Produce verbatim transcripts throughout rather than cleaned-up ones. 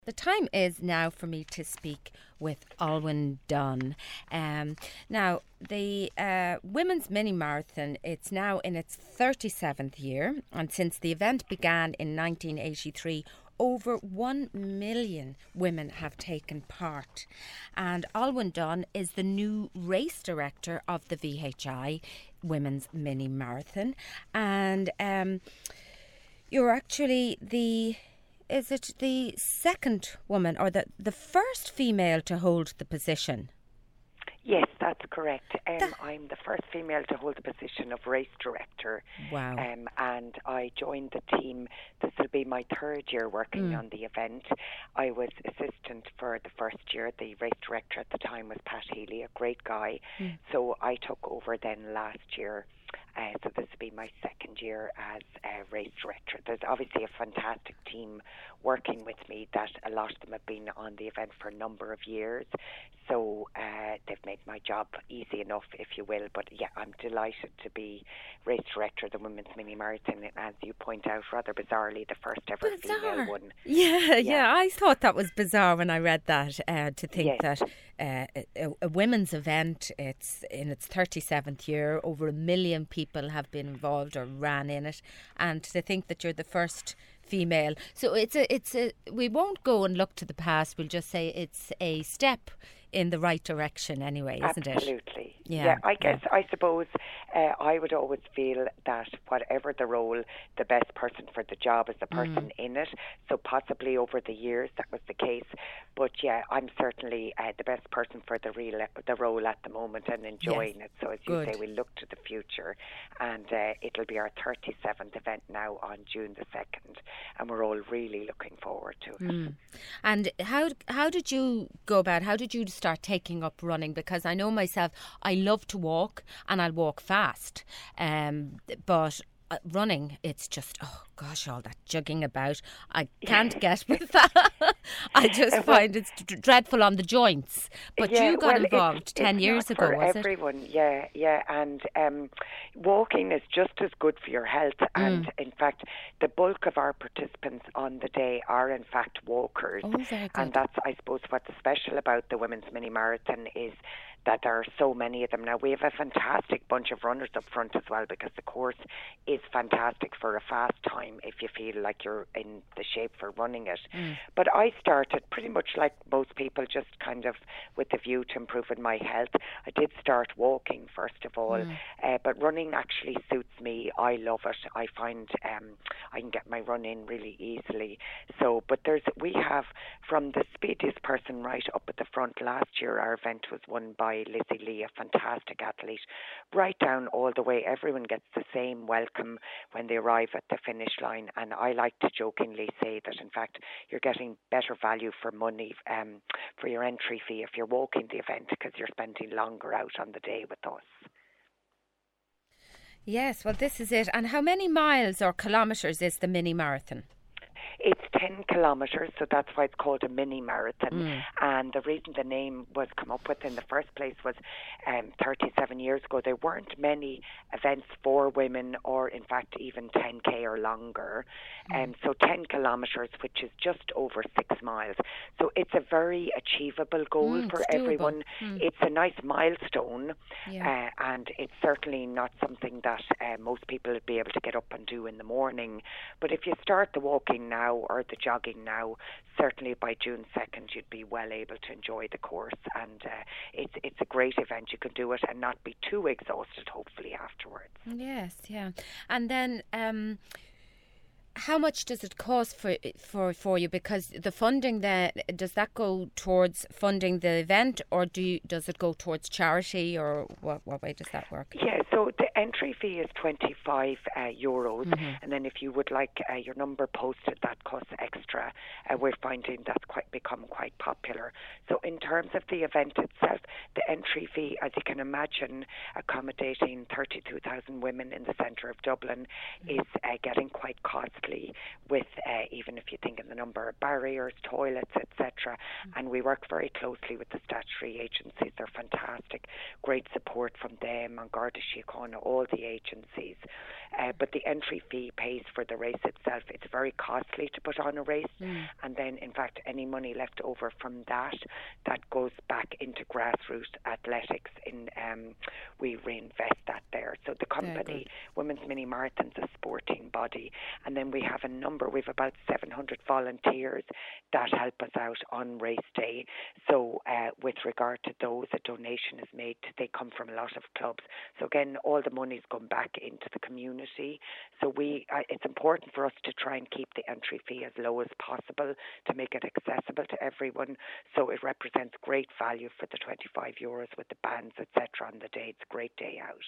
The time is now for me to speak with Alwyn Dunn. Um, now, the uh, Women's Mini Marathon, it's now in its thirty-seventh year, and since the event began in nineteen eighty-three, over one million women have taken part. And Alwyn Dunn is the new race director of the V H I Women's Mini Marathon. And um, you're actually the... Is it the second woman or the, the first female to hold the position? Yes, that's correct. Um, That- I'm the first female to hold the position of race director. Wow. Um, and I joined the team. This will be my third year working Mm. on the event. I was assistant for the first year. The race director at the time was Pat Healy, a great guy. Mm. So I took over then last year. Uh, so this will be my second year as a race director. There's obviously a fantastic team working with me that a lot of them have been on the event for a number of years. So uh, they've made my job easy enough, if you will. But yeah, I'm delighted to be race director of the Women's Mini Marathon. And as you point out, rather bizarrely, the first ever Bizarre. female one. Yeah, yeah, Yeah. I thought that was bizarre when I read that, uh, to think Yes. that uh, a, a women's event, it's in its thirty-seventh year, over a million people have been involved or ran in it, and to think that you're the first female. So it's a, it's a, we won't go and look to the past, we'll just say it's a step in the right direction anyway, isn't it? Absolutely. Yeah, Yeah, I yeah. guess, I suppose, uh, I would always feel that whatever the role, the best person for the job is the person in it. So possibly over the years that was the case. But yeah, I'm certainly uh, the best person for the real the role at the moment and enjoying it. So as you Good. say, we look to the future, and uh, it'll be our thirty-seventh event now on June the second, and we're all really looking forward to it. Mm. And how how did you go about? How did you start taking up running? Because I know myself, I love to walk and I'll walk fast, um, but uh, running, it's just, oh gosh, all that jugging about. I can't get with that. I just Uh, well- find it's d- dreadful on the joints. But Yeah, you got well, it's- involved ten it's years not ago, for was it? everyone, yeah, yeah. And um, walking is just as good for your health. Mm. And in fact, the bulk of our participants on the day are in fact walkers. Oh, very good. And that's, I suppose, what's special about the Women's Mini Marathon is that there are so many of them. Now, we have a fantastic bunch of runners up front as well, because the course is fantastic for a fast time if you feel like you're in the shape for running it. Mm. But I started pretty much like most people, just kind of with the view to improving my health. I did start walking first of all, Mm. uh, but running actually suits me. I love it. I find um, I can get my run in really easily. So, but there's we have from the speediest person right up at the front. Last year our event was won by Lizzie Lee, a fantastic athlete, right down all the way. Everyone gets the same welcome when they arrive at the finish line, and I like to jokingly say that in fact you're getting better value for money um, for your entry fee if you're walking the event, because you're spending longer out on the day with us. Yes, well, this is it. And how many miles or kilometres is the mini marathon? It's ten kilometres, so that's why it's called a mini marathon. Mm. And the reason the name was come up with in the first place was um, thirty-seven years ago, there weren't many events for women, or in fact even ten K or longer. Mm. Um, so ten kilometres, which is just over six miles. So it's a very achievable goal Mm, for it's doable. everyone. Mm. It's a nice milestone, Yeah. uh, and it's certainly not something that uh, most people would be able to get up and do in the morning. But if you start the walking now or the jogging now, certainly by June second you'd be well able to enjoy the course, and uh, it's it's a great event. You can do it and not be too exhausted hopefully afterwards. Yes, yeah. And then um, how much does it cost for for for you? Because the funding, then, does that go towards funding the event, or do you, does it go towards charity, or what, what way does that work? Yeah, so the entry fee is twenty-five uh, euros, Mhm. and then if you would like uh, your number posted, that costs extra. Uh, we're finding that's quite become quite popular. So in terms of the event itself, the entry fee, as you can imagine, accommodating thirty-two thousand women in the centre of Dublin, is uh, getting quite costly. costly with uh, even if you think of the number of barriers, toilets, et cetera. Mm. And we work very closely with the statutory agencies. They're fantastic, great support from them, and Garda Síochána, all the agencies. Uh, but the entry fee pays for the race itself. It's very costly to put on a race, mm. and then in fact any money left over from that that goes back into grassroots athletics. In um, we reinvest that there. So the company, Women's Mini Marathon's a sporting body, and then we have a number. We've about seven hundred volunteers that help us out on race day. So uh, with regard to those, a donation is made. They come from a lot of clubs. So again, all the money's gone back into the community. So we, uh, it's important for us to try and keep the entry fee as low as possible to make it accessible to everyone. So it represents great value for the twenty-five euros with the bands, et cetera on the day. It's a great day out.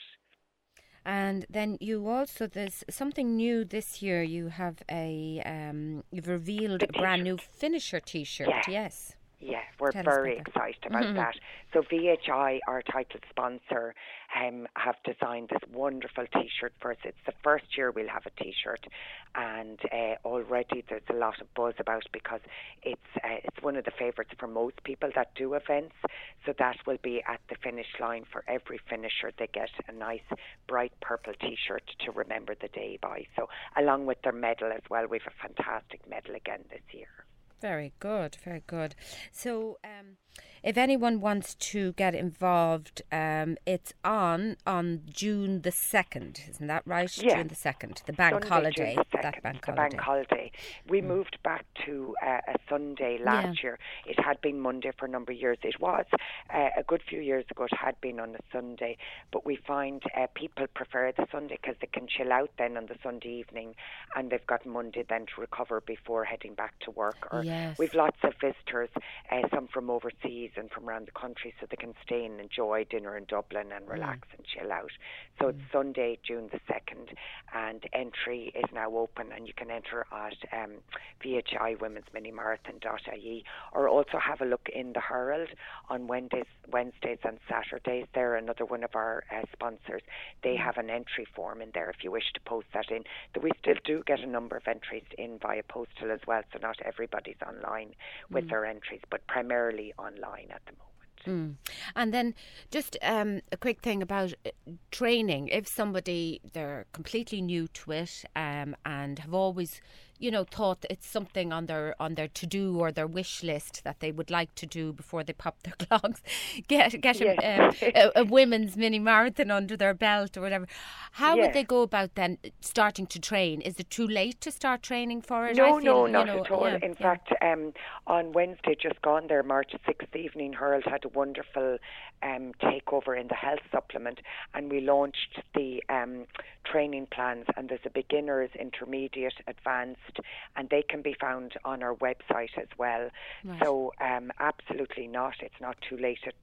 And then you also, there's something new this year. You have a, um, you've revealed a brand new finisher T-shirt. Yeah. Yes. Yeah, we're Tell very about excited about mm-hmm. that. So V H I, our title sponsor, um, have designed this wonderful T-shirt for us. It's the first year we'll have a T-shirt, and uh, already there's a lot of buzz about it because it's uh, it's one of the favourites for most people that do events. So that will be at the finish line for every finisher. They get a nice bright purple T-shirt to remember the day by. So along with their medal as well, we have a fantastic medal again this year. Very good, very good. So um, if anyone wants to get involved, um, it's on on June the second, isn't that right? Yeah. June the second, the bank Sunday, holiday. June the second, that bank the holiday. bank holiday. We mm. moved back to uh, a Sunday last yeah. year. It had been Monday for a number of years. It was uh, a good few years ago. It had been on a Sunday, but we find uh, people prefer the Sunday because they can chill out then on the Sunday evening, and they've got Monday then to recover before heading back to work. Or yes. we've lots of visitors, uh, some from overseas and from around the country, so they can stay and enjoy dinner in Dublin and relax mm. and chill out. So mm. it's Sunday, June the second, and entry is now open, and you can enter at um, V H I Women's Mini Marathon dot I E, or also have a look in the Herald on Wednesdays, Wednesdays and Saturdays. They're another one of our uh, sponsors. They have an entry form in there if you wish to post that in. We still do get a number of entries in via postal as well, so not everybody's online with mm. their entries, but primarily online at the moment. Mm. And then just um, a quick thing about uh, training. If somebody, they're completely new to it um, and have always, you know, thought that it's something on their on their to-do or their wish list that they would like to do before they pop their clogs, get get yes. a, um, a, a women's mini marathon under their belt or whatever. How yes. would they go about then starting to train? Is it too late to start training for it? No, I feel, no, not you know, at all. yeah, In yeah. fact, um, on Wednesday just gone there, March sixth evening, Herald had a wonderful um, takeover in the health supplement, and we launched the um, training plans, and there's a beginners, intermediate, advanced, and they can be found on our website as well. Right. So um, absolutely not. It's not too late. It,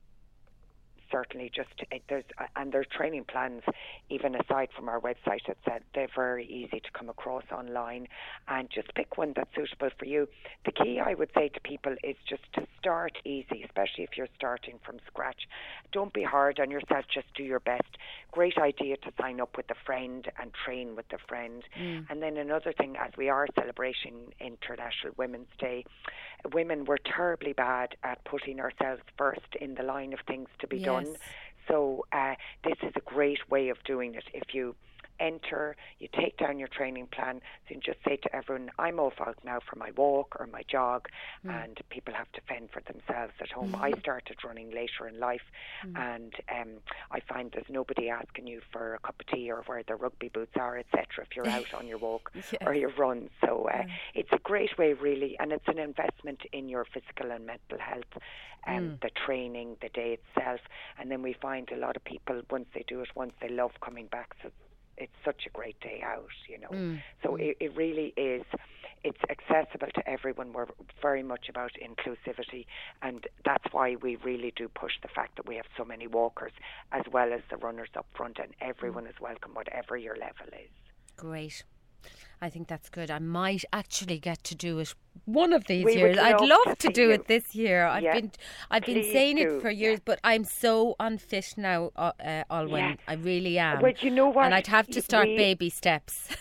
certainly just uh, there's uh, and their training plans, even aside from our website, it's uh, they're very easy to come across online, and just pick one that's suitable for you. The key I would say to people is just to start easy, especially if you're starting from scratch. Don't be hard on yourself, just do your best. Great idea to sign up with a friend and train with a friend. Mm. And then another thing, as we are celebrating International Women's Day, women were terribly bad at putting ourselves first in the line of things to be yes. done. So uh, this is a great way of doing it. If you enter, you take down your training plan, so you just say to everyone, I'm off out now for my walk or my jog, mm. and people have to fend for themselves at home. Mm-hmm. I started running later in life, mm. and um, I find there's nobody asking you for a cup of tea or where the rugby boots are, et cetera, if you're out on your walk yes. or your run. So uh, yeah. it's a great way, really, and it's an investment in your physical and mental health. Um, mm. The training, the day itself, and then we find a lot of people, once they do it once, they love coming back. So it's such a great day out, you know. Mm. So it, it really is, it's accessible to everyone. We're very much about inclusivity, and that's why we really do push the fact that we have so many walkers as well as the runners up front, and everyone mm. is welcome, whatever your level is. Great. I think that's good. I might actually get to do it one of these we years. I'd love to, to do you. it this year. I've yeah. been I've Please been saying do. it for years, yeah. but I'm so unfit now, uh, uh, Alwyn. Yeah. I really am. Well, you know what? And I'd have to start we, baby steps.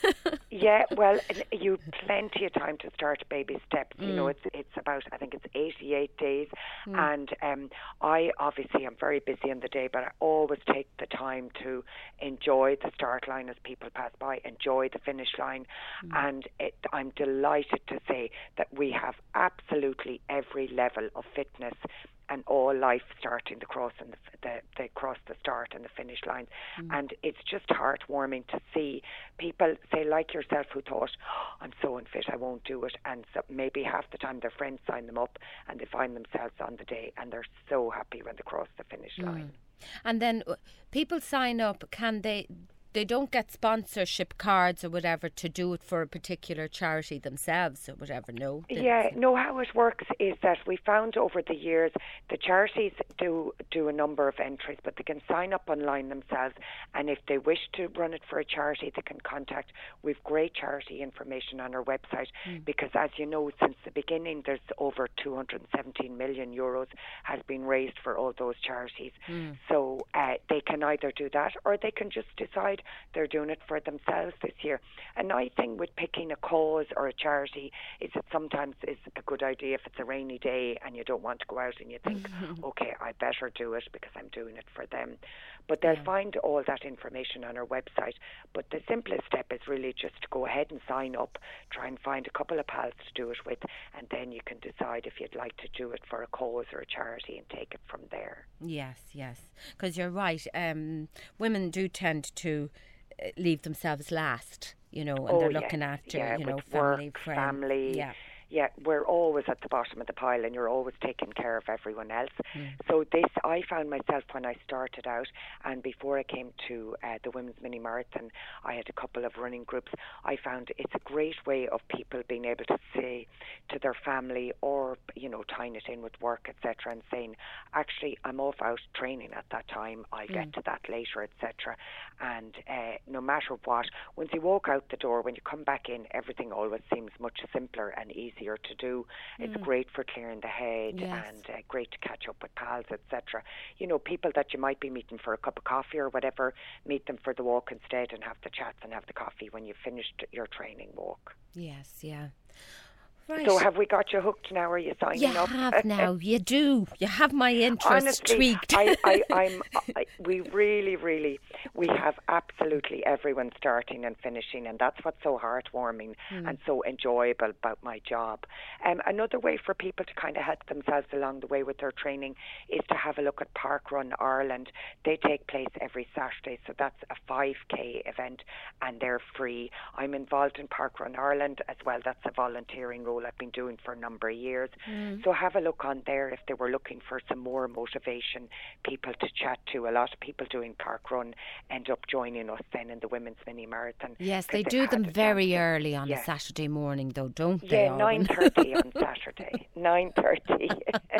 Yeah, well, you plenty of time to start baby steps. Mm. You know, it's it's about, I think it's eighty-eight days. Mm. And um, I obviously am very busy in the day, but I always take the time to enjoy the start line as people pass by, enjoy the finish line. Mm. And it, I'm delighted to say that we have absolutely every level of fitness and all life starting the cross and the, the, the cross the start and the finish line. Mm. And it's just heartwarming to see people, say like yourself, who thought, oh, I'm so unfit, I won't do it. And so maybe half the time their friends sign them up and they find themselves on the day and they're so happy when they cross the finish mm. line. And then people sign up, can they... They don't get sponsorship cards or whatever to do it for a particular charity themselves or whatever, no? Yeah, no, how it works is that we found over the years the charities do do a number of entries, but they can sign up online themselves, and if they wish to run it for a charity, they can contact. We've great charity information on our website mm. because, as you know, since the beginning, there's over two hundred seventeen million euros has been raised for all those charities. Mm. So uh, they can either do that or they can just decide they're doing it for themselves this year. A nice thing with picking a cause or a charity is that sometimes it's a good idea if it's a rainy day and you don't want to go out and you think, okay, I better do it because I'm doing it for them. But they'll yeah. find all that information on our website. But the simplest step is really just to go ahead and sign up, try and find a couple of pals to do it with, and then you can decide if you'd like to do it for a cause or a charity and take it from there. Yes, yes. Because you're right. Um, women do tend to leave themselves last, you know, and oh, they're yeah. looking after, yeah, you know, with family, work, friends. family. Yeah. Yeah, we're always at the bottom of the pile and you're always taking care of everyone else. Mm. So this, I found myself when I started out, and before I came to uh, the Women's Mini Marathon, I had a couple of running groups. I found it's a great way of people being able to say to their family or, you know, tying it in with work, et cetera, and saying, actually, I'm off out training at that time. I'll mm. get to that later, et cetera. And uh, no matter what, once you walk out the door, when you come back in, everything always seems much simpler and easier to do. It's mm. great for clearing the head yes. and uh, great to catch up with pals, et cetera. You know, people that you might be meeting for a cup of coffee or whatever, meet them for the walk instead and have the chats and have the coffee when you've finished your training walk. Yes, yeah. Right. So have we got you hooked now? Are you signing you up? You have now. You do. You have my interest Honestly, tweaked. I, I, I'm, I, we really, really, we have absolutely everyone starting and finishing, and that's what's so heartwarming mm. and so enjoyable about my job. Um, another way for people to kind of help themselves along the way with their training is to have a look at Park Run Ireland. They take place every Saturday, so that's a five K event, and they're free. I'm involved in Park Run Ireland as well. That's a volunteering role I've been doing for a number of years. Mm. So have a look on there if they were looking for some more motivation, people to chat to. A lot of people doing Park Run end up joining us then in the Women's Mini Marathon. Yes, they do them very early on yeah. a Saturday morning though, don't they? Yeah, nine thirty on Saturday. nine thirty.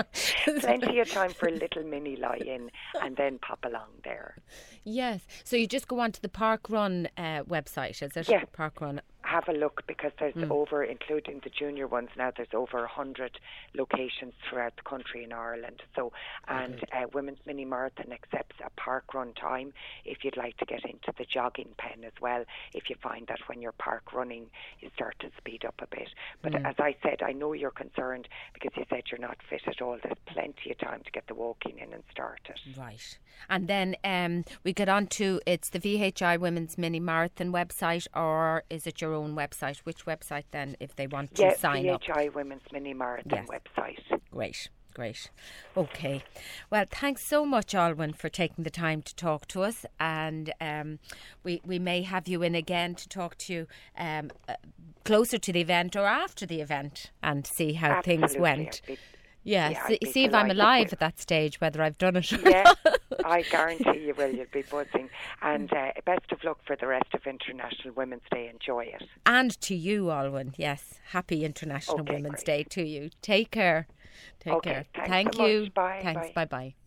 Plenty of time for a little mini lie-in and then pop along there. Yes, so you just go onto the Park Run uh, website, is it? Yeah. Park Run. Have a look because there's mm. over, including the junior ones now, there's over one hundred locations throughout the country in Ireland. So, and uh, Women's Mini Marathon accepts a park run time if you'd like to get into the jogging pen as well. If you find that when you're park running, you start to speed up a bit. But mm. as I said, I know you're concerned because you said you're not fit at all. There's plenty of time to get the walking in and start it. Right. And then um, we get on to, it's the V H I Women's Mini Marathon website, or is it your own website? Which website then, if they want to yeah, sign up? V H I Women's Mini Marathon yes. website. Great, great. Okay. Well, thanks so much, Alwyn, for taking the time to talk to us. And um, we, we may have you in again to talk to you um, uh, closer to the event or after the event and see how Absolutely. things went. Yeah, yeah see, see if I'm alive at that stage, whether I've done it or yeah, not. I guarantee you will. You'll be buzzing. And uh, best of luck for the rest of International Women's Day. Enjoy it. And to you, Alwyn. Yes, happy International okay, Women's great. Day to you. Take care. Take okay, care. Thanks Thank so you. Much. Bye. Thanks. Bye bye.